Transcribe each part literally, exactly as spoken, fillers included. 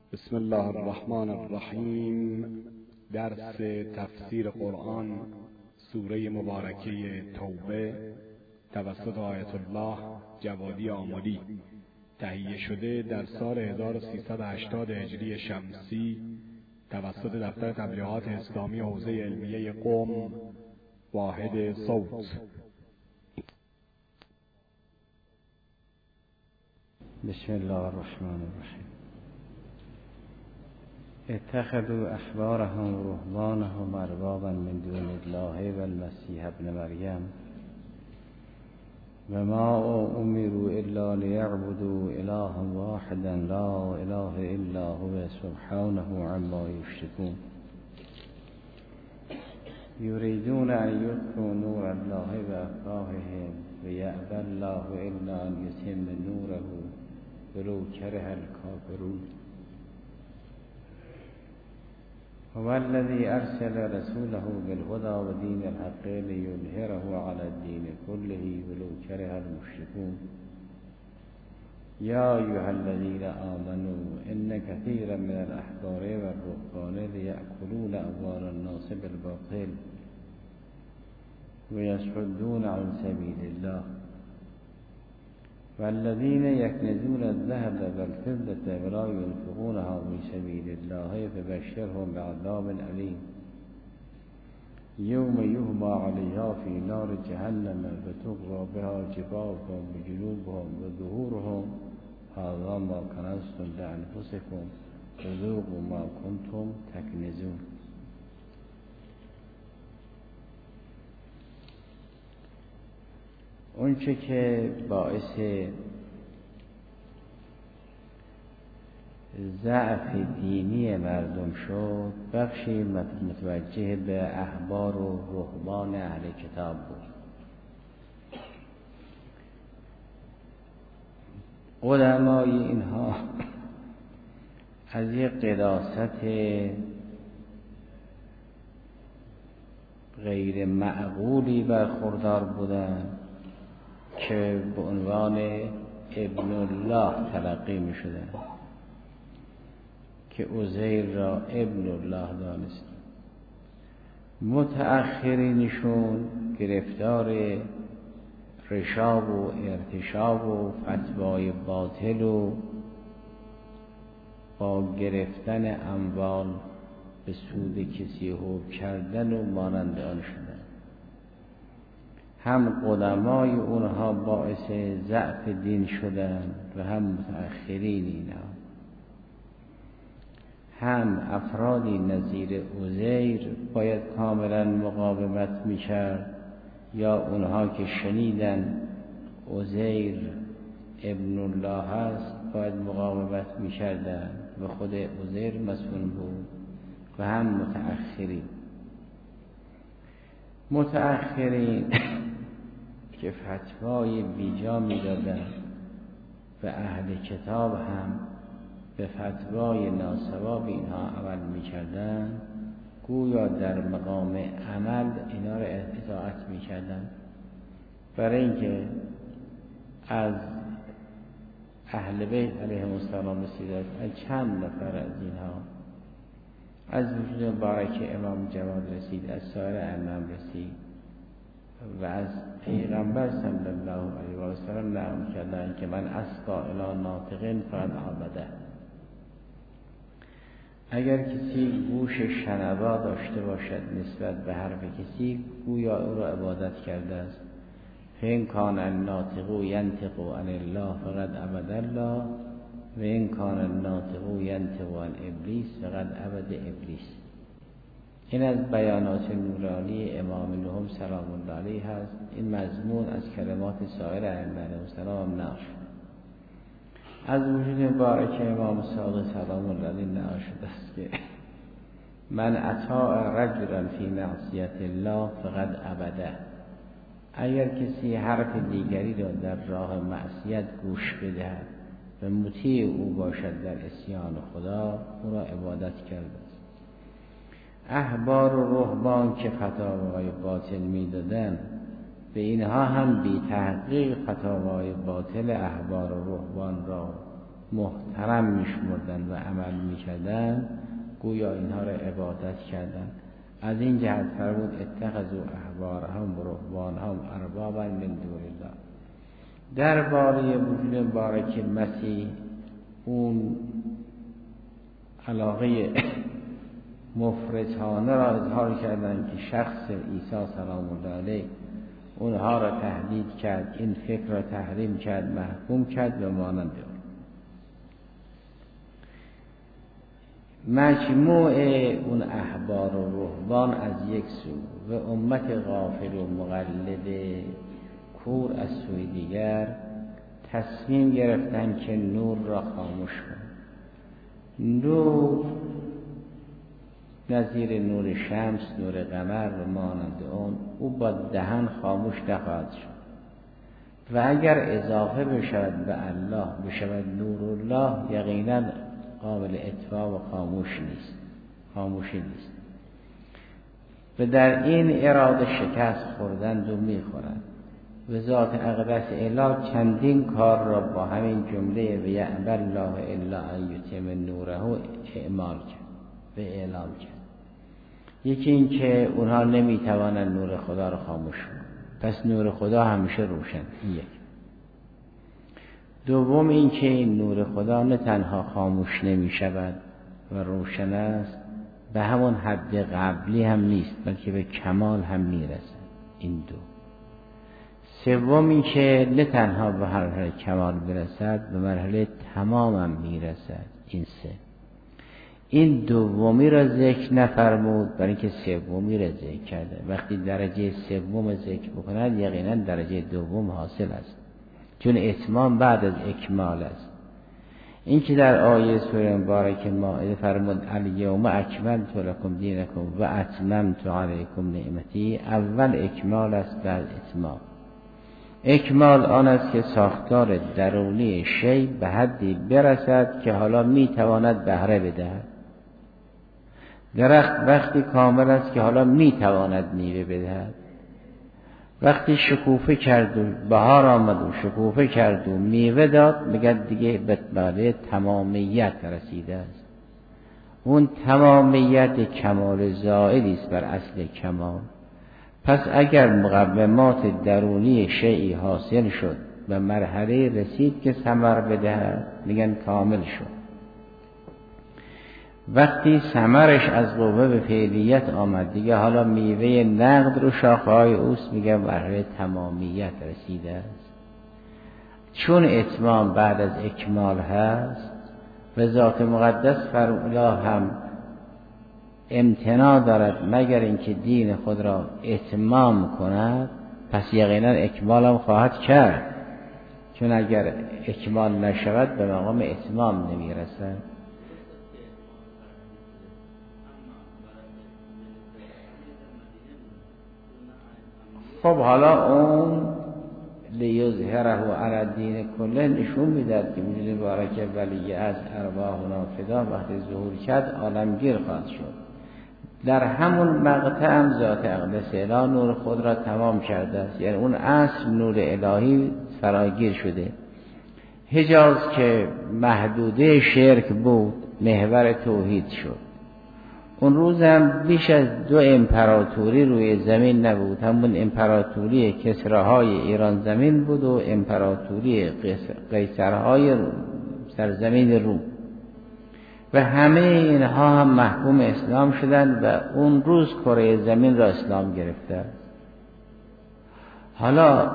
بسم الله الرحمن الرحیم. درس تفسیر قرآن سوره مبارکه توبه توسط آیت الله جوادی آملی، تهیه شده در سال هزار و سیصد و هشتاد هجری شمسی توسط دفتر تبلیغات اسلامی حوزه علمیه قم، واحد صوت. بسم الله الرحمن الرحیم. اتخذوا احبارهم و رهبانهم اربابا من دون الله و المسیح ابن مریم و ما امروا الا لیعبدوا الها واحدا لا اله الا هو سبحانه عما یشركون یریدون ان یطفئوا نور الله بافواههم و یأبی الله الا ان یتم نوره ولو کره الکافرون. هو الذی ارسل رسوله بالهدى و دین الحق لیظهره علی الدین كله ولو کره المشركون. یا ایها الذین آمنوا ان کثیرا من الاحبار والرهبان لیأکلون اموال الناس بالباطل و یصدون عن سبیل الله والذین یکنزون الذهب والفضة ولا ينفقونها في سبیل الله فبشرهم بعذاب علیم یوم یحمى علیها فی نار جهنم فتقوی بها جباههم وجنوبهم وظهورهم هذا ما کنزتم لانفسکم فذوقوا ما کنتم تکنزون. اون چه که باعث ضعف دینی مردم شد بخشی متوجه به احبار و رهبان اهل کتاب بود. علمای اینها از یک قداست غیر معقولی برخوردار بودند که به عنوان ابن الله تلقی می شده، که عزیر را ابن الله دانست. متأخرینشون گرفتار رشاب و ارتشاب و فتوای باطل و با گرفتن اموال به سود کسی حب کردن و مانند آن شدن. هم قدمای اونها باعث ضعف دین شدن و هم متأخرین اینا، هم افرادی نظیر عزیر باید کاملا مقاومت میکرد، یا اونها که شنیدن عزیر ابن الله هست باید مقاومت میکردن و خود عزیر مسئول بود، و هم متأخرین. متأخرین که فتوای بیجا میدادن و اهل کتاب هم به فتوای ناصواب اینها عمل میکردن، گویا در مقام عمل اینا را اطاعت میکردن، برای اینکه از اهل بیت علیهم السلام رسیدند. از چند نفر از اینها از وجود مبارک امام جواد رسید، از سایر ائمه رسید و از پیغمبر صلی الله علیه و سلم نقل کردند که من اسقا الی ناطق فقد عبده. اگر کسی گوش شنوا داشته باشد نسبت به حرف کسی، گویا او را عبادت کرده است. فإن کان الناطق ینطق عن الله فقد عبد الله و این کان الناطق ینطق عن ابلیس فقد عبد ابلیس. این از بیانات نورانی امام نهم سلام الله علیه هست. این مضمون از کلمات سایر ائمه علیهم السلام نقل شده. از وجود مبارک امام صادق سلام الله علیه نقل شده است که من اطاع رجلا فی معصیت الله فقد عبده. اگر کسی حرف دیگری را در راه معصیت گوش بدهد و مطیع او باشد در عصیان خدا، او را عبادت کرده است. احبار و رهبان که فتاوای باطل میدادند، به اینها هم بی تحقیق فتاوای باطل احبار و رهبان را محترم میشمردن و عمل میکردن، گویا اینها را عبادت کردن. از این جهت فرمود اتخذوا احبارهم و رهبانهم اربابا من دون الله. درباره وجود مبارک مسیح اون علاقه مفرطانه را اظهار کردند که شخص عیسی سلام الله علیه اونها را تهدید کرد، این فکر را تحریم کرد، محکوم کرد و مانند آن. مجموع اون احبار و رهبان از یک سو و امت غافل و مقلد کور از سوی دیگر تصمیم گرفتن که نور را خاموش کن. نور نظیر نور شمس، نور قمر و مانند اون، او با دهن خاموش نخواهد شد و اگر اضافه بشود به الله بشود نور الله، یقینا قابل اطفاء و خاموش نیست، خاموشی نیست. و در این اراده شکست خوردند و میخورند. و ذات اقدس اله چندین کار را با همین جمله و یأبی الله الا ان یتم نوره اعمال کرد و اعلام کرد. یکی این که اونها نمیتوانند نور خدا را خاموش کنند، پس نور خدا همیشه روشن. یک. دوم این که این نور خدا نه تنها خاموش نمی شود و روشن است، به همون حد قبلی هم نیست، بلکه به کمال هم می رسد. این دو. سوم این که نه تنها به مرحله کمال برسد، به مرحله تمام هم می رسد. این سه. این دومی را ذکر نفرمود، برای اینکه سومی را ذکر کرده. وقتی درجه سوم ذکر بکند، یقینا درجه دوم حاصل است، چون اتمام بعد از اکمال است. این که در آیه سوره مبارک مائده فرمود الیوم اکملت لکم دینکم و اتممت علیکم نعمتی، اول اکمال است بعد اتمام. اکمال آن است که ساختار درونی شی به حدی برسد که حالا میتواند بهره بدهد. درخت وقتی کامل است که حالا میتواند میوه بدهد. وقتی شکوفه کرد و بهار آمد و شکوفه کرد و میوه داد، میگه دیگه به تمامیت رسیده است. اون تمامیت کمال زائلی است بر اصل کمال. پس اگر مقومات درونی شیئی حاصل شد و مرحله رسید که ثمر بدهد، میگن کامل شد. وقتی ثمرش از قوه به فعلیت آمد، دیگه حالا میوه نقد رو شاخه‌های اوست، میگه مرحله تمامیت رسیده است. چون اتمام بعد از اکمال هست و ذات مقدس فرموده هم امتناع دارد مگر اینکه دین خود را اتمام کند، پس یقینا اکمال هم خواهد کرد، چون اگر اکمال نشود به مقام اتمام نمیرسد. خب حالا اون لیظهره علی الدین کله نشون میداد که وجود مبارک ولی از ارواحنا فدا وقتی ظهور کرد عالمگیر خواهد شد. در همون مقطع هم ذات اقدس اله نور خود را تمام کرده است، یعنی اون اصل نور الهی فراگیر شده. حجاز که محدوده شرک بود محور توحید شد. اون روز هم بیش از دو امپراتوری روی زمین نبود، همون امپراتوری کسراهای ایران زمین بود و امپراتوری قیصرهای سرزمین روم، و همه اینها هم محکوم اسلام شدند و اون روز کره زمین را اسلام گرفته. حالا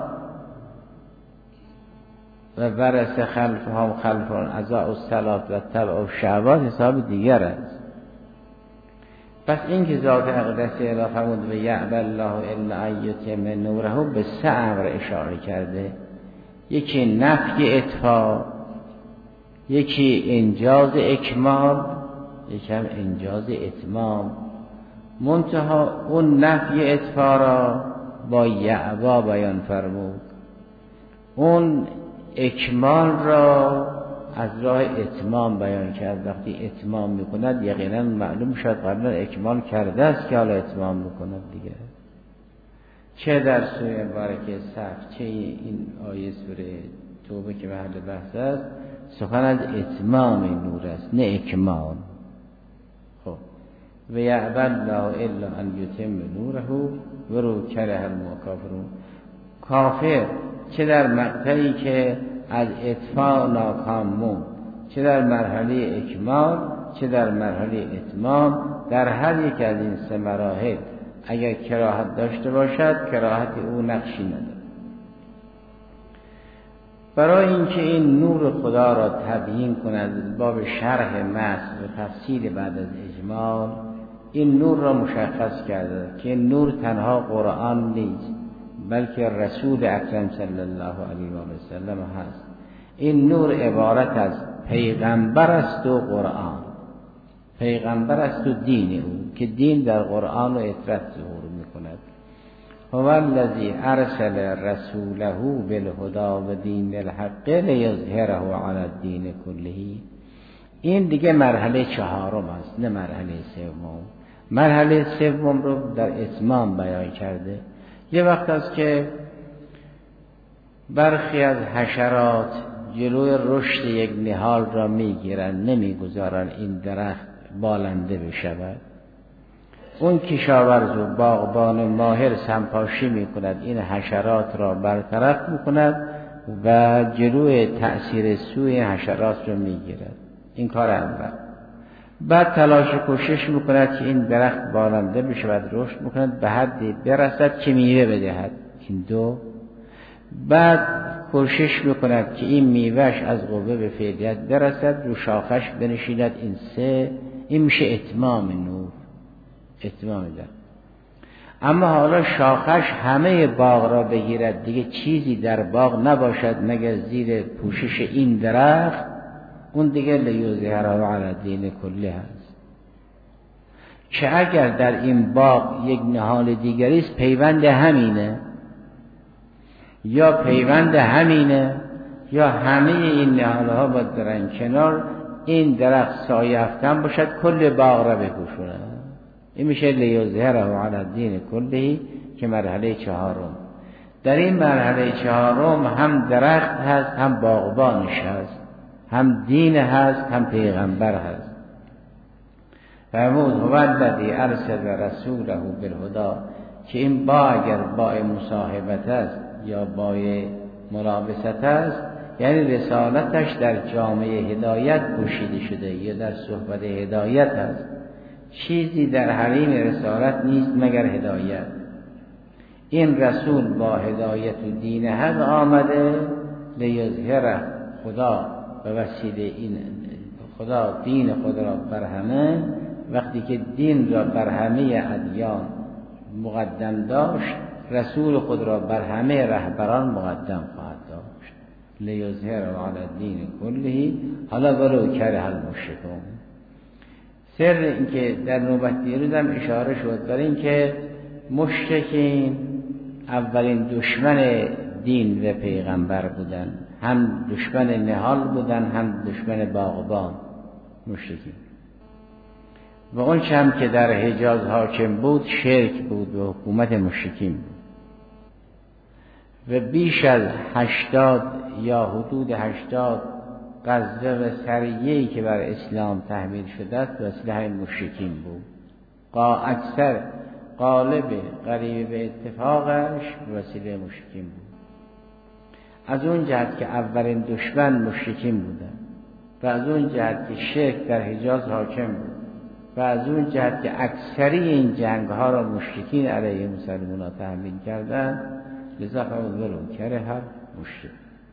و ورث خلفهم خلفون اضاعوا الصلاة و اتبعوا الشهوات حساب دیگر است. پس این که ذات اقدس اله فرمود و یأبی الله الا ان یتم نوره به سه امر اشاره کرده. یکی نفی اطفاء، یکی انجاز اکمال، یکی هم انجاز اتمام. منتها اون نفی اطفاء را با یأبی بیان فرمود، اون اکمال را از راه اتمام بیان کرد. وقتی اتمام میکند یقینا معلوم شد قبلا اکمال کرده است که حالا اتمام میکند دیگه. چه در سوره مبارکه صف، چه این آیه سوره توبه که محل بحث است، سخن از اتمام نور است نه اکمال. خب و یأبی الله الا ان یتم نوره ولو کره الکافرون. کافر چه در مقطعی که از اطفاء ناکام موند، چه در مرحله اکمال، چه در مرحله اتمام، در هر یک از این سه مراحل اگر کراهت داشته باشد کراهت او نقشی ندارد. برای اینکه این نور خدا را تبیین کند باب شرح متن و تفصیل بعد از اجمال، این نور را مشخص کرده که این نور تنها قرآن نیست بلکه رسول اکرم صلی الله علیه و سلم هست. این نور عبارت از پیغمبر است و قرآن، پیغمبر است و دین او که دین در قرآن و اطرت ظهور میکند. هو الذی ارسل رسوله بالهدی و دین الحق لیظهره علی الدین کله. این دیگه مرحله چهارم است نه مرحله سوم. مرحله سوم رو در اتمام بیان کرده. یه وقت است که برخی از حشرات جلوی رشد یک نهال را میگیرند، نمیگذارند این درخت بالنده بشود. اون کشاورز و باغبان ماهر سمپاشی میکند، این حشرات را برطرف میکند و جلوی تأثیر سوی حشرات را میگیرد. این کار اول. بعد تلاش و کوشش میکند که این درخت بالنده بشود، رشد میکند به حدی برسد که میوه بدهد. این دو. بعد کوشش میکند که این میوهش از قوه به فعلیت برسد، رو شاخش بنشیند. این سه. این میشه اتمام نور، اتمام در. اما حالا شاخش همه باغ را بگیرد، دیگه چیزی در باغ نباشد مگر زیر پوشش این درخت، اون دیگه لیظهره علی الدین کله هست. که اگر در این باغ یک نهال دیگری است پیوند همینه، یا پیوند همینه یا همه این نهالها باید برن کنار، این درخت سایه افکن باشد کل باغ را بپوشونه. این میشه لیظهره علی الدین کله که مرحله چهارم. در این مرحله چهارم هم درخت هست، هم باغبانش هست، هم دین هست، هم پیغمبر هست. فرمود هو الذی ارسل رسوله بالهدی، که این با اگر با مصاحبت است یا با ملابست است، یعنی رسالتش در جامعه هدایت پوشیده شده یا در صحبت هدایت است. چیزی در حریم رسالت نیست مگر هدایت. این رسول با هدایت و دین حق آمده لیظهره، خدا به وسیله این خدا دین خود را بر همه، وقتی که دین را بر همه ادیان مقدم داشت، رسول خود را بر همه رهبران مقدم خواهد داشت. لیظهره علی الدین کله حالا ولو کره المشرکون. سر این که در نوبت دیروز هم اشاره شد برای این که مشرکین اولین دشمن دین و پیغمبر بودن، هم دشمن نهال بودن هم دشمن باغبان مشرکین. و اون چم که در حجاز حاکم بود شرک بود و حکومت مشرکین بود. و بیش از هشتاد یا حدود هشتاد غزوه و سریه‌ای که بر اسلام تحمیل شده است وسیله همین مشرکین بود. قا اکثر غالب قریب به اتفاقش وسیله مشرکین بود. از اون جهت که اولین دشمن مشرکین بودن و از اون جهت که شرک در حجاز حاکم بود و از اون جهت که اکثری این جنگ ها را مشرکین علیه مسلمان ها تحمیل کردن، لذا فرمود ولو کره مشرک.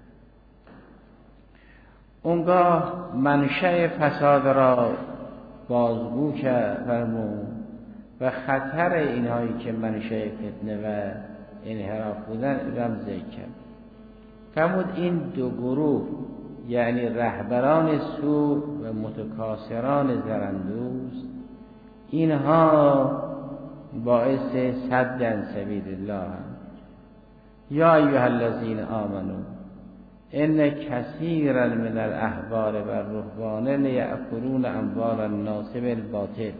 اونگاه منشأ فساد را بازگو کرد فرمود و خطر اینهایی که منشأ فتنه و انحراف بودن رم ذکر کرد. فرمود این دو گروه یعنی رهبران سو و متکاسران زرندوز، اینها باعث صد عن سبیل الله هم. یا ایها الذین آمنوا ان کثیرا من الاحبار و الرهبان لیأکلون اموال الناس بالباطل.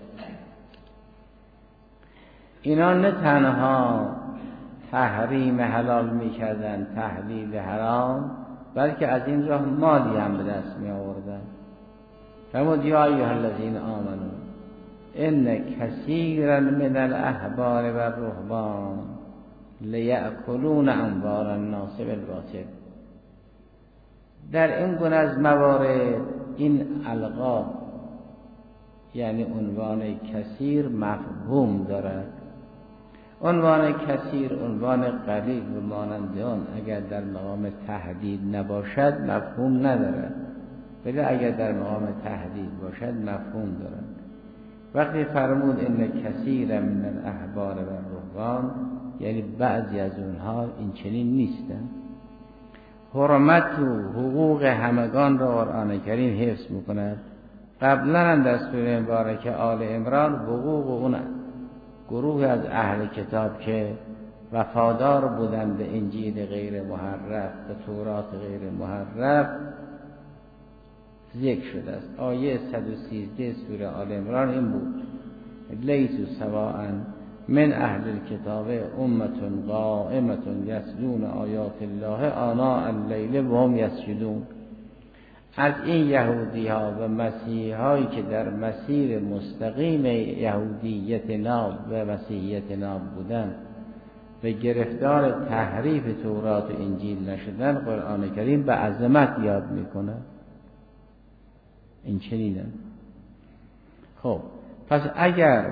اینا نه تنها تحریم حلال میکردن، تحلیل حرام، بلکه از این راه مالی هم به دست می آوردن. فرمود یا ایها الذین آمنوا ان کثیرا من الاحبار و الرهبان لیأکلون اموال الناس بالباطل. در این گونه از موارد این القاب یعنی عنوان کثیر مفهوم دارد. عنوان کثیر عنوان قلیل و مانند آن اگر در مقام تهدید نباشد مفهوم ندارد، ولی اگر در مقام تهدید باشد مفهوم دارد. وقتی فرمود ان کثیر من الاحبار و الرهبان یعنی بعضی از اونها این چنین نیستند. حرمت و حقوق همگان را قرآن کریم حفظ میکند. قبلا هم در سوره مبارکه آل عمران حقوق اون گروه از اهل کتاب که وفادار بودند به انجیل غیر محرف به تورات غیر محرف ذکر شده است. آیه صد و سیزده سوره آل عمران این بود: لیسوا سواء من اهل الكتاب امة قائمة یتلون آیات الله آناء اللیل و هم یسجدون. از این یهودی ها و مسیحی هایی که در مسیر مستقیم یهودیت ناب و مسیحیت ناب بودند و گرفتار تحریف تورات و انجیل نشدن، قرآن کریم به عظمت یاد میکنه. این چنینه. خب پس اگر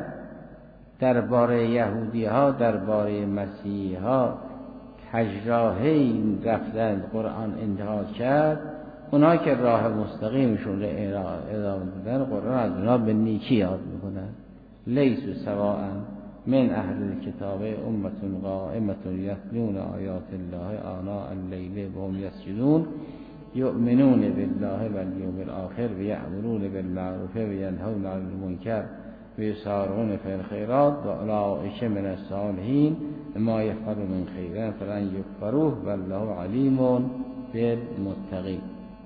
درباره یهودی ها درباره مسیحی ها کجراهی رفتن قرآن انتخاب کرد، اونا که راه مستقیمشون رو ادامه دادن قرآن از اونا به نیکی یاد میکنن. لیسوا سواء من اهل الكتاب امة قائمة یتلون آیات الله آناء اللیل و هم یسجدون یؤمنون بالله والیوم الاخر و یأمرون بالمعروف و ینهون عن المنکر و یسارعون فی الخیرات و اولئک من الصالحین ما یفعلون من خیر فلن یکفروه والله علیم بالمتقین.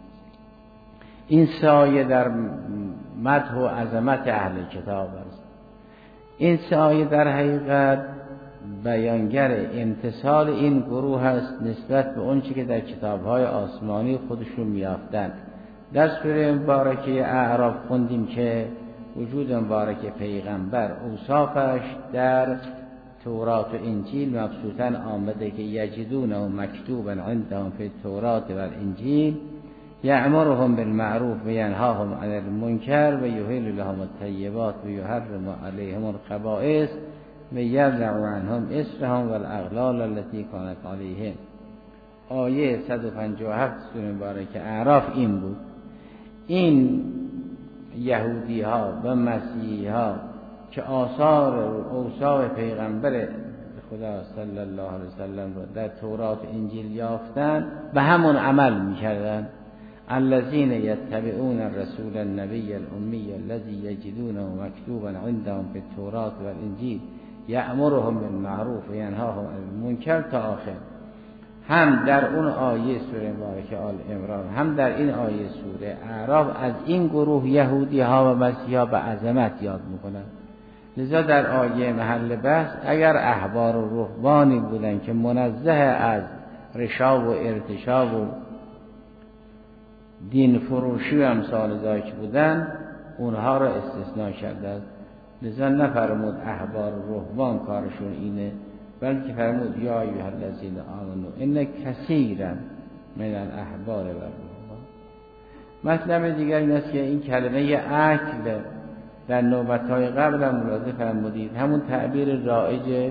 این سایه در مدح و عظمت اهل کتاب است. این سایه در حقیقت بیانگر امتثال این گروه است نسبت به اون چی که در کتاب‌های آسمانی خودشون میافتند. در سوره مبارکه اعراف خوندیم که وجود مبارک پیغمبر اوصافش در تورات و انجیل مبسوطاً آمده که یجدونه مکتوباً عندهم فی التورات و الانجیل یأمرهم بالمعروف و ینهاهم عن المنکر و یحل لهم الطیبات و یحرم علیهم الخبائث و یضع عنهم اصرهم و الاغلال التي کانت علیهم. آیه صد و پنجاه و هفت سوره مبارکه اعراف این بود. این یهودی ها و مسیحی ها که آثار و اوصاف پیغمبر خدا صلی الله علیه وسلم را در تورات و انجیل یافتند به همون عمل میکردند. الذين يتبعون الرسول النبي الأمي الذي يجدونه مكتوبا عندهم في التوراة والإنجيل يأمرهم بالمعروف وينهاهم عن المنكر تا آخر. هم در اون آیه سوره مبارکه آل عمران هم در این آیه سوره اعراف از این گروه یهودی ها و مسیحی ها به عظمت یاد میکنند. لذا در آیه محل بحث اگر احبار و رهبانی بودن که منزه از رشاب و ارتشاب و دین فروشی و امثال ذالک بودن اونها را استثناء کرده است. لذا نفرمود احبار و رهبان کارشون اینه، بلکه فرمود یا ایها الذین آمنوا ان کثیرا من الاحبار و الرهبان. مطلب دیگر این است که این کلمه اکل در نوبت‌های قبل هم ملاحظه فرمودید همون تعبیر رایج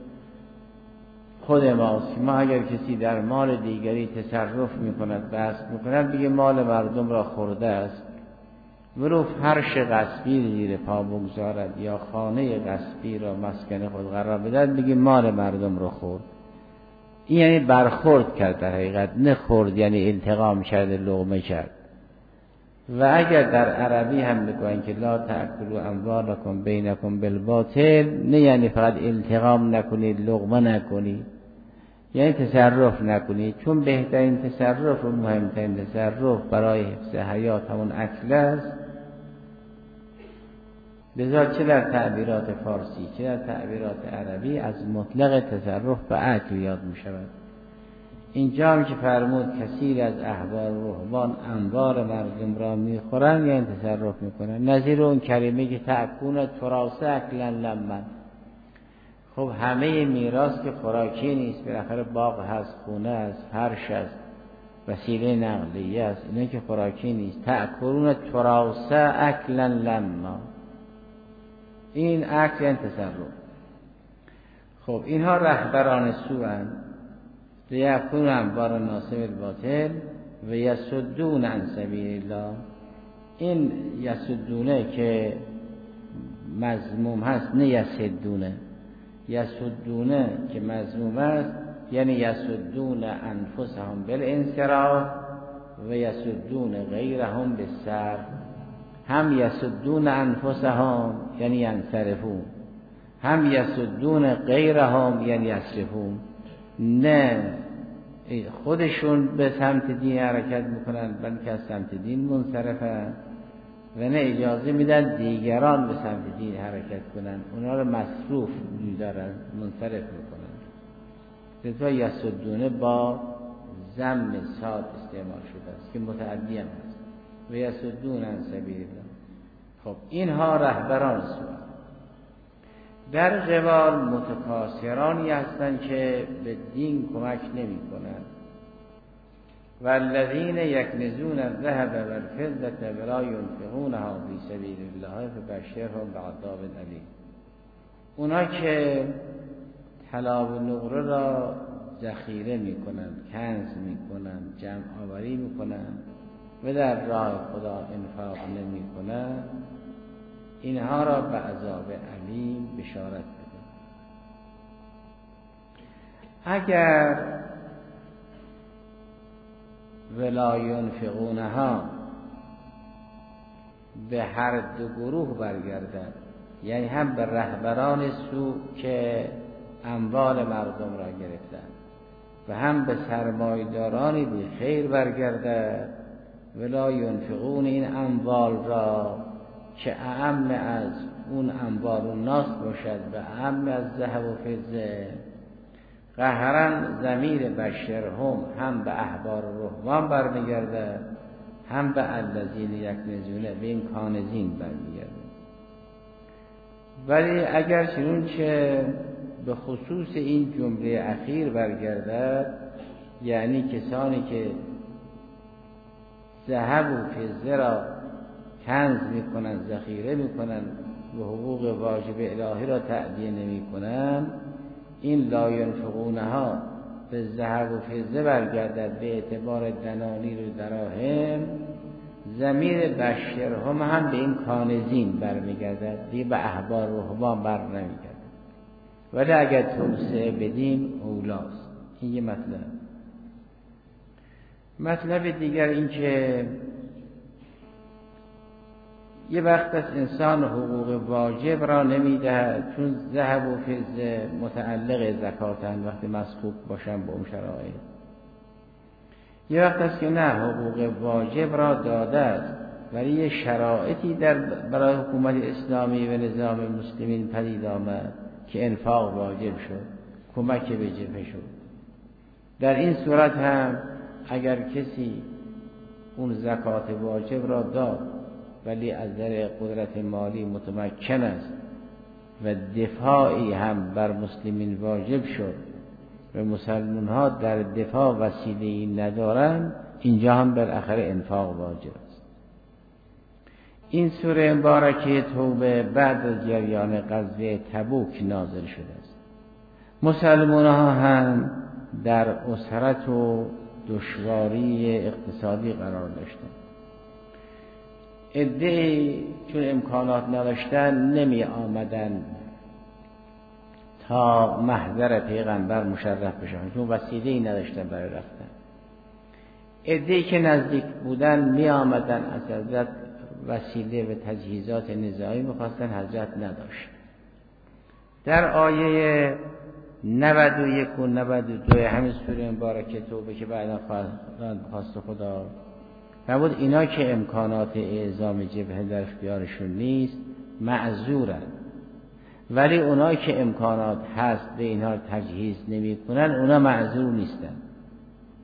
خود ماست. ما اگر کسی در مال دیگری تصرف میکند بسط میکند بگه مال مردم را خورده است، ولو فرش غصبی زیر پا بگذارد یا خانه غصبی را مسکن خود قرار بدهد بگه مال مردم را خورد. این یعنی برخورد کرد در حقیقت، نه خورد یعنی انتقام کرد لقمه کرد. و اگر در عربی هم میگوین که لا تأکلوا اموالکم بینکم بالباطل، نه یعنی فقط انتقام نکنید لقمه نکنید، یعنی تصرف نکنید، چون بهترین تصرف و مهمترین تصرف برای حفظ حیات همون اکل است. لذا چه در تعبیرات فارسی چه در تعبیرات عربی از مطلق تصرف به اکل یاد می شود. اینجا هم که فرمود کثیر از احبار و رهبان انبار مردم را میخورن یا یعنی تصرف میکنن، نظیر اون کریمه که تأکون تراث اکلا لمن. خب همه میراث که خوراکی نیست، بالاخره باغ هست، خونه هست، فرش هست، وسیله نقلیه است، اینا که خوراکی نیست. تأکلون تراث اکلا لما، این اکل یعنی تصرف. خب اینها رهبران سو اند، لیأکلون انبار الناس بالباطل و یصدون عن سبیل الله. این یصدونه که مذموم هست، نه یصدونه. یصدونه که مذموم است یعنی یصدون انفسهم بالانصراف و یصدون غیرهم بالصرف. هم یصدون انفسهم یعنی ینصرفون، هم یصدون غیرهم یعنی یصرفون. نه خودشون به سمت دین حرکت میکنن بلکه از سمت دین منصرفن، و نه اجازه میدن دیگران به سمت دین حرکت کنن، اونا رو مصروف می‌دارن، منصرف میکنن. لذا یصدونه با ضم صاد استعمال شده است که متعدی هم هست. و یصدون عن سبیل الله. خب اینها رهبران سو. در قبال متکاسرانی هستند که به دین کمک نمی کنند. والذین یکنزون الذهب والفضة ولا ينفقونها فی سبیل الله فبشرهم بعذاب الیم. اونا که طلا و نقره را ذخیره می کنند، کنز می کنند، جمع آوری می کنند و در راه خدا انفاق نمی کنند، اینها را به عذاب علیم بشارت بده. اگر ولا ینفقونها به هر دو گروه برگردد، یعنی هم به رهبران سو که اموال مردم را گرفتند و هم به سرمایه‌دارانی بی خیر برگردد، ولا ینفقون این اموال را که اعم از اون انبار الناس باشد و اعم از ذهب و فضه، قهرن ضمیر بشرهم هم به احبار و رهبان برمیگرده، هم به الذین یکنزون به این کانزین برمیگرده. ولی اگر چنون که به خصوص این جمله اخیر برگردد، یعنی کسانی که ذهب و فضه را کنز میکنن، ذخیره میکنن و حقوق واجب الهی را تأدیه نمیکنن، این لا ینفقونها به ذهب و فضه برگردد به اعتبار دنانیر و دراهم. ضمیر بشرهم هم به این کانزین برمیگردد، دیگه به احبار و رهبان بر نمیگردد. ولی اگر توسعه بدیم اولاست. این یه مطلب. مطلب دیگر این که یه وقت از انسان حقوق واجب را نمیدهد، چون ذهب و فضه متعلق زکاتن وقتی مسکوک باشن به اون شرایط. یه وقت است که نه، حقوق واجب را داده است ولی یه شرایطی در برای حکومت اسلامی و نظام مسلمین پدید آمد که انفاق واجب شد، کمک به جبهه شد. در این صورت هم اگر کسی اون زکات واجب را داد ولی از نظر قدرت مالی متمکن است و دفاعی هم بر مسلمین واجب شد و مسلمان ها در دفاع وسیله‌ای ندارند، اینجا هم بالاخره انفاق واجب است. این سوره مبارکه توبه بعد از جریان غزوه تبوک نازل شده است. مسلمان ها هم در اسرت و دشواری اقتصادی قرار داشتند. عده‌ای چون امکانات نداشتن نمی آمدن تا محضر پیغمبر مشرف بشن، چون وسیله‌ای نداشتن برای رفتن. عده‌ای که نزدیک بودن می آمدن، از حضرت وسیله و تجهیزات نظامی می‌خواستن، حضرت نداشت. در آیه نود و یک و نود و دو همین سوره مبارکه توبه که بعدا خواست خدا فرمود اینا که امکانات اعزام جبهه در اختیارشون نیست معذورن، ولی اونایی که امکانات هست به اینها تجهیز نمی کنن اونا معذور نیستن.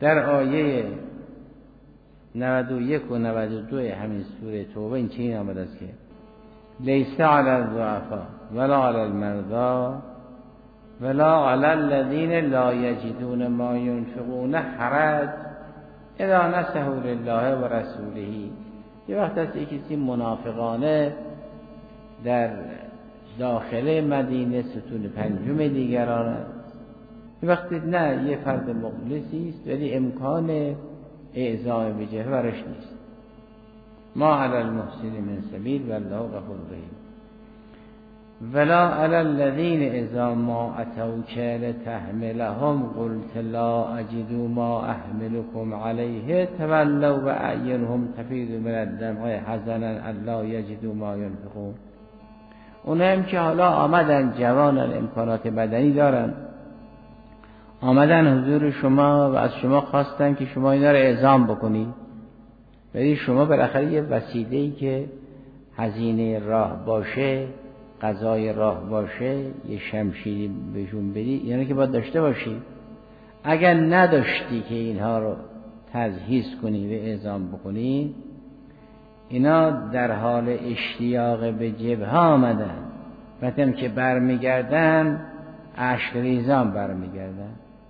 در آیه نود و یک و نود و دو همین سوره توبه این چنین آمده است که لیس علی الضعفاء ولا علی المرضى ولا علی الذین لا یجدون ما ينفقون حرج اذا نصحوا لله و رسوله. یه وقت است که کسی منافقانه در داخل مدینه ستون پنجم دیگران، یه وقت نه یه فرد مخلصی است ولی امکان اعزام به جبهه برش نیست. ما علی المحسن من سبیل والله غفور رحیم. ولا علی الذین اذا ما اتوک لتحملهم قلت لا اجد ما احملكم علیه تولوا واعینهم تفیض من الدمع حزنا الا یجدوا ما ينفقون. اونها هم که حالا آمدن، جوانن، امکانات بدنی دارن، آمدن حضور شما و از شما خواستن که شما اینا رو اعزام بکنید، ولی شما بالاخره یه وسیله‌ای که هزینه راه باشه، غذای راه باشه، یه شمشیری بهشون بدی، یعنی که باید داشته باشی. اگر نداشتی که اینها رو تجهیز کنی و اعزام بکنی، اینا در حال اشتیاق به جبهه آمدن، وقتی که برمیگردن اشک ریزان برمیگردن.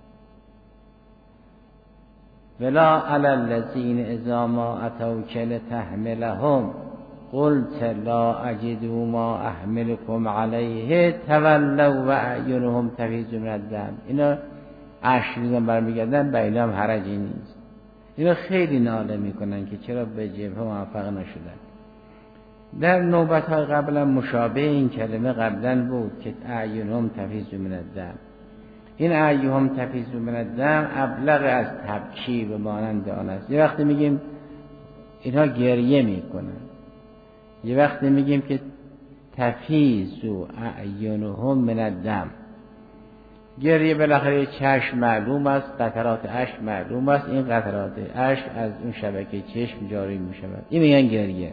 ولا علی الذین اذا ما اتوک لتحملهم قلت لا اجد ما احملكم علیه تولوا واعینهم تفیض من الدم. اینا اشک ریزان برمیگردن، به اینا هم حرجی نیست. اینا خیلی ناله میکنن که چرا به جبهه موفق نشدن. در نوبت‌های قبلا مشابه این کلمه قبلا بود که اعینهم تفیض من الدم. این اعینهم تفیض من الدم ابلغ از تبکی به مانند آن است. یه وقتی میگیم اینها گریه میکنن، یه وقتی میگیم که تفیض اعینهم من الدم. گریه بالاخره چشم معلوم است، قطرات اشک معلوم است، این قطرات اشک از اون شبکه چشم جاری میشود، این میگن گریه.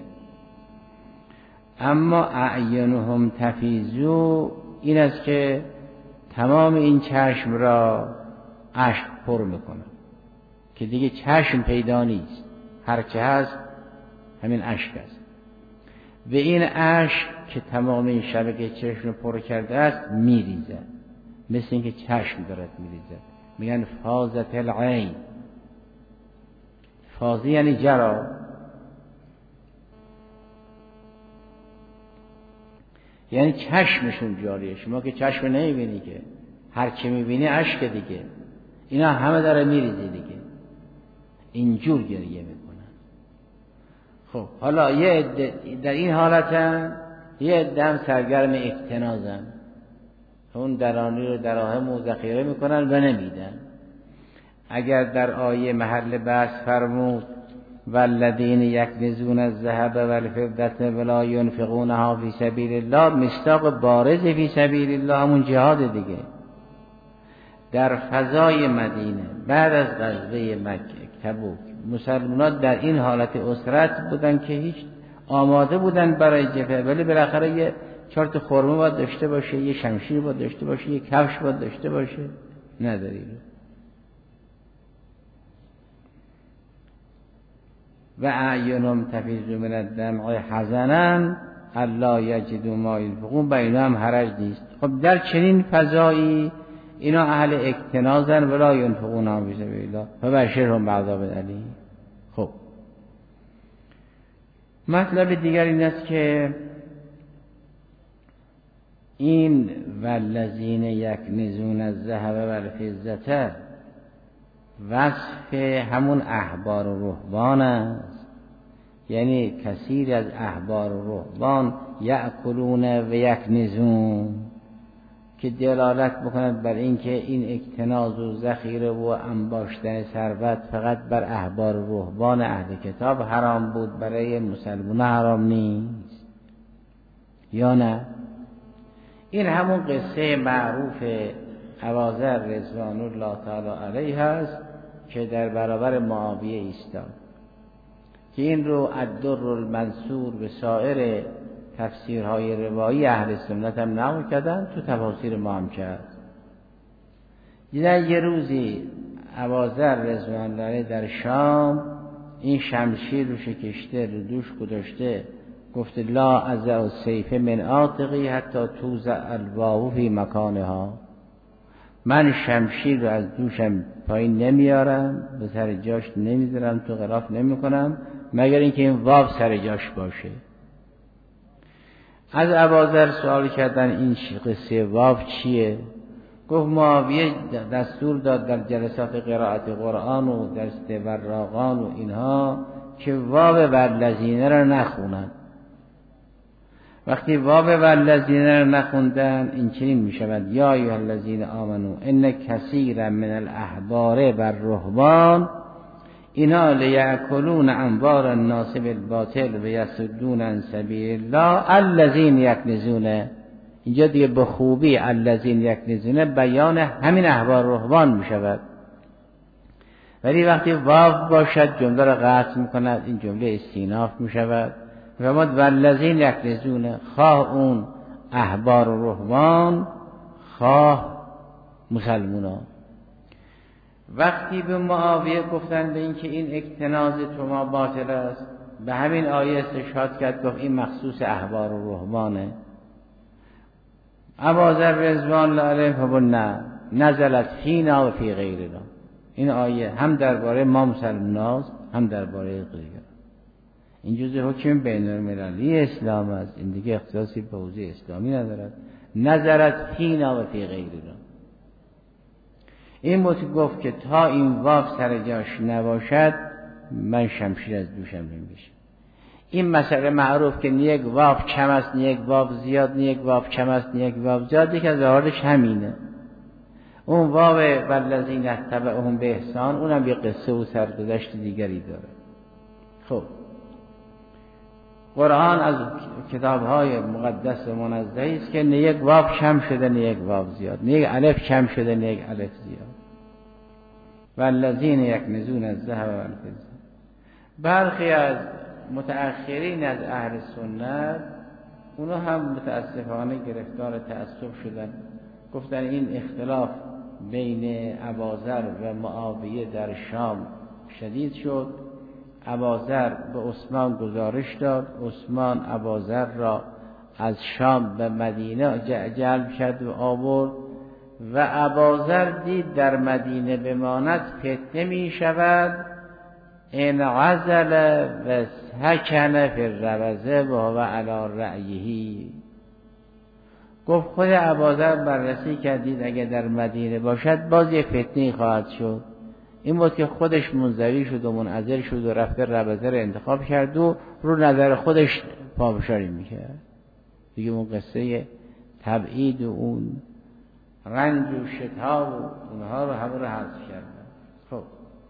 اما اعینهم تفیضو این است که تمام این چشم را اشک پر میکنه که دیگه چشم پیدا نیست، هرچه هست همین اشک است. و این اشک که تمام این شبکه چشم رو پر کرده است میریزه، مثل اینکه چشم دارد میریزه. میگن فاضت العین. فاضی یعنی جرا، یعنی چشمشون جاریه. شما که چشم نمیبینی که، هر چی میبینی اشک دیگه، اینا همه داره میریزه دیگه، اینجور گریه میکنن. خب حالا یه در این حالتن، یه دم سرگرم اکتنازن، اون درانی رو دراهم و ذخیره میکنن و نمیدن. اگر در آیه محل بحث فرمود والذین یکنزون الذهب والفضة ولا ينفقونها فی سبیل الله، مصداق بارز فی سبیل الله همون جهاد دیگه. در فضای مدینه بعد از غزوه مکه تبوک، مسلمانان در این حالت اسرت بودن که هیچ آماده بودن برای جبهه، ولی بالاخره یه چهار تا خرما باید داشته باشه، یه شمشیر باید داشته باشه، یه کفش باید داشته باشه، نداری. و اعینهم تفیض من الدمع حزنا الا یجدوا ما ينفقون، به اینا هم حرج نیست. خب در چنین فضایی اینا اهل اکتنازن ولا ينفقون فی سبیل الله فبشرهم بعذاب الیم. خب مطلب دیگر این است که این والذین یکنزون الذهب والفضة وصف همون احبار و رهبان است. یعنی کثیر از احبار و رهبان یأکلون و یکنزون، که دلالت بکند بر اینکه این اکتناز و ذخیره و انباشتن ثروت فقط بر احبار و رهبان اهل کتاب حرام بود، برای مسلمان حرام نیست. یا نه؟ این همون قصه معروف ابوذر رضوان الله تعالی علیه است که در برابر معاویه ایستاد، که این رو الدر المنصور به سایر تفسیرهای روایی اهل سنت هم نقل کردن، تو تفاسیر ما هم کرد. دیدن یه روزی ابوذر رضوان الله علیه در شام این شمشیر رو شکشته، رو دوش گذاشته، گفته لا ازع السیف من عاتقی حتی توزع الواو فی مکانها. من شمشیر رو از دوشم پایین نمیارم، به سر جاش نمیذارم، تو غلاف نمیکنم مگر اینکه این واو سر جاش باشه. از ابوذر سوال کردن این قصه واو چیه؟ گفت معاویه دستور داد در جلسات قرائت قرآن و درس وراقان و اینها که واو والذین را نخونن. وقتی واو والذین را نخوندن این چنین می شود یا ایها الذین آمنو ان کثیرا من الاحبار والرهبان اینا لیأکلون اموال الناس بالباطل و یصدون عن سبیل الله الذین یکنزون. اینجا دیگه به خوبی الذین یکنزون بیان همین احبار رهبان می شود. ولی وقتی واو باشد جمله را قطع می کند، این جمله استیناف می شود. و ما والذین یکنزون خواه اون احبار و رهبان خواه مسلمانان. وقتی به معاویه گفتن به این که این اکتناز تو ما باطل است، به همین آیه استشهاد کرد، گفت این مخصوص احبار و رهبانه. ابوذر رضوان الله علیه فرمود نه نزلت فینا و فی غیرنا. این آیه هم درباره ما مسلماناست هم درباره غیرنا. این جزء حکم بین المللی اسلام است، این دیگه اختصاصی به حوزه اسلامی ندارد. نزلت فینا و فی غیرنا. این بود گفت که تا این واو سر جاش نباشد من شمشیر از دوشم نمیشه. این مسئله معروف که یک واو کم است، یک واو زیاد، یک واو کم است، یک واو زیاد، یک از حالش همینه. اون واو والذین اتبعهم باحسان اونم یه قصه و سرگذشت دیگری داره. خب قرآن از کتاب‌های مقدس و منزه است که نه یک واو کم شده نه یک واو زیاد، نه یک الف کم شده نه یک الف زیاد. والذین یکنزون الذهب والفضه. برخی از متأخرین از اهل سنت اونا هم متاسفانه گرفتار تعصب شدن، گفتن این اختلاف بین ابوذر و معاویه در شام شدید شد. ابوذر به عثمان گزارش داد، عثمان ابوذر را از شام به مدینه جلب کرد و آورد و ابوذر دید در مدینه بماند فتنه می شود، انعزل و سکن فی الروضه و هو علی رأیه. گفت خود ابوذر بررسی کردید اگر در مدینه باشد باز یه فتنه خواهد شد. این بود که خودش منزوی شد و منعزل شد و رفته روضه را انتخاب کرد و رو نظر خودش پافشاری میکرد. دیگه اون قصه تبعید و اون رنج و شتاب و اونها رو همه رو حذف کردن. خب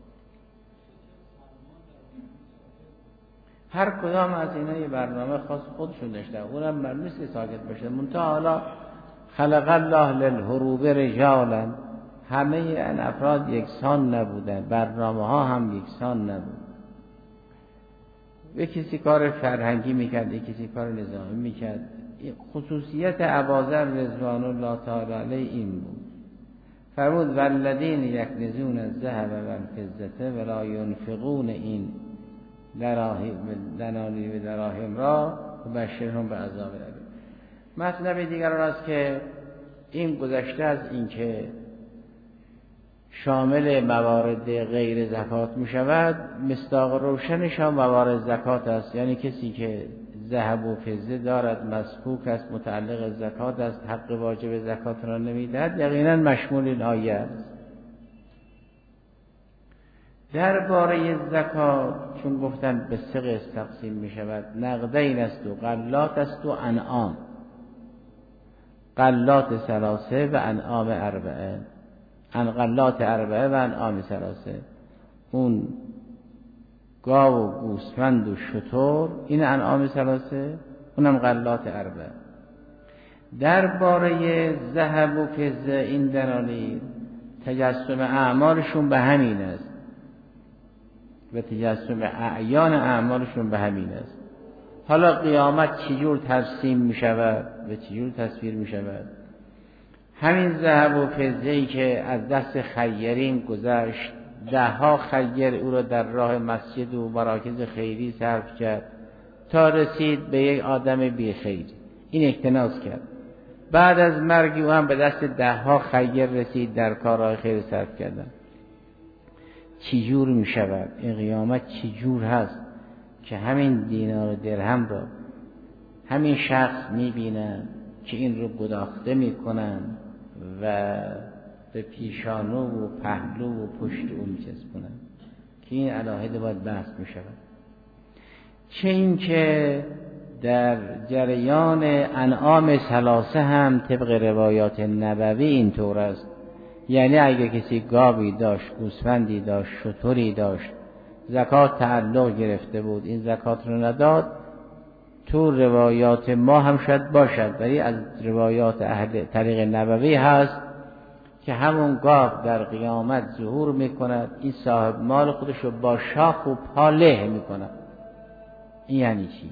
هر کدام از اینا یه برنامه خاص خودشون داشتن، اونم معلوم نیست که ساکت بشه. منتها حالا خلق الله للحروب رجالا، همه این افراد یکسان نبودن، برنامه ها هم یکسان نبود. یک کسی کار فرهنگی میکرد، یک کسی کار نظامی میکرد. خصوصیت ابوذر رضوان الله تعالی علیه این بود، فرمود والذین یکنزون الذهب والفضة ولا ينفقون این دراهم دنانیر و دراهم را بشرهم بعذاب الیم. مطلب دیگر است که این گذشته از این که شامل موارد غیر زکات می شود، مصداق روشنش هم موارد زکات است. یعنی کسی که ذهب و فضه دارد، مسکوک است، متعلق زکات است، حق واجب زکات را نمیدهد، یقینا مشمول این آیه است. درباره زکات چون گفتن به سه قسم تقسیم می شود، نقدین است و غلات است و انعام. غلات ثلاثه و انعام اربعه. غلات اربعه و انعام ثلاثه. اون گاو و گوسفند و شتر این انعام ثلاثه، اونم غلات اربعه. درباره ذهب و فضه این دنانیر تجسم اعمالشون به همین است و تجسم اعیان اعمالشون به همین است. حالا قیامت چجور ترسیم می شود و چجور تصویر می شود؟ همین ذهب و فضه‌ای که از دست خیرین گذشت ده ها خیر او را در راه مسجد و مراکز خیری صرف کرد تا رسید به یک آدم بی خیر. این اکتناز کرد. بعد از مرگ او هم به دست ده ها خیر رسید در کارهای خیر صرف کردن. چی جور می شود این قیامت؟ چی جور هست که همین دینار و درهم را همین شخص می بینن که این رو گداخته می کنن و به پیشانو و پهلو و پشت او می چسبونن که این علاهده باید بحث می شود. چه این که در جریان انعام ثلاثه هم طبق روایات نبوی اینطور است. یعنی اگر کسی گاوی داشت، گوسفندی داشت، شتری داشت، زکات تعلق گرفته بود، این زکات رو نداد، تو روایات ما هم شاید باشد ولی از روایات اهل طریق نبوی هست که همون گاو در قیامت ظهور میکند، این صاحب مال خودش رو با شاخ و پا له میکند. این یعنی چی؟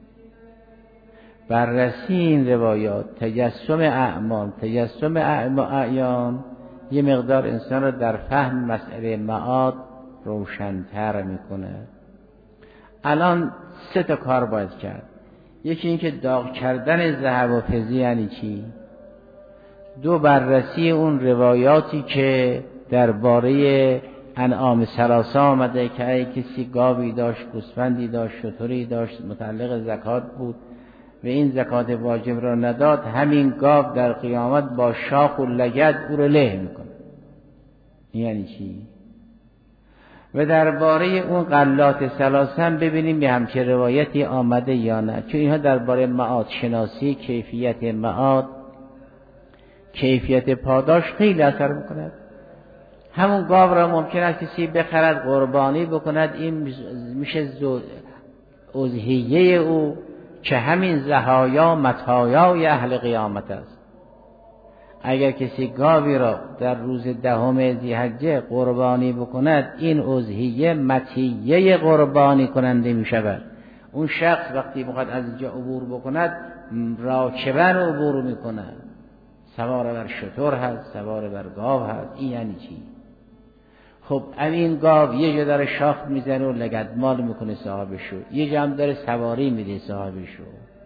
بررسی این روایات، تجسم اعمال، تجسم اعیان یه مقدار انسان را در فهم مسئله معاد روشن‌تر میکنه. الان سه تا کار باید کرد. یکی این که داغ کردن ذهب و فضه یعنی چی؟ دو، بررسی اون روایاتی که درباره انعام ثلاثه آمده که اگه کسی گاوی داشت، گوسفندی داشت، شتری داشت، متعلق زکات بود و این زکات واجب را نداد، همین گاو در قیامت با شاخ و لگد او رو له میکنه. این یعنی چی؟ و درباره اون غلات ثلاثه هم ببینیم به همچه روایتی آمده یا نه، چون اینها درباره معاد شناسی، کیفیت معاد، کیفیت پاداش خیلی اثر میکند. همون گاو را ممکن است کسی بخرد قربانی بکند، این میشه اضحیه او که همین زهایا متاعای اهل قیامت است. اگر کسی گاوی را در روز دهم ذی‌حجه قربانی بکند، این اضحیه مطیه قربانی کننده می شود. اون شخص وقتی میخواد از اینجا عبور بکند راکباً عبور می کند، سوار بر شتر هست، سوار بر گاو هست. این یعنی چی؟ خب این گاو یه جا داره شاخ میزنه و لگدمال میکنه صاحبشو، یه جا هم داره سواری میده صاحبشو.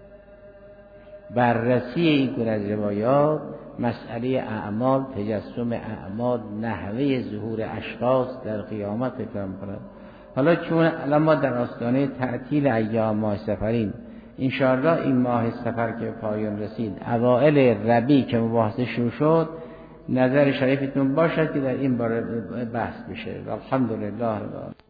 بررسی این گونه از روایات، مسئله اعمال، تجسم اعمال، نحوه ظهور اشخاص در قیامت فکرم کنند. حالا چون الان ما در آستانه تعطیل ایام ماه سفرین، انشاءالله این ماه سفر که پایان رسید، اوائل ربیع که مباحثه شروع شد، نظر شریفتون باشد که در این باره بحث بشه. الحمدلله رب العالمین.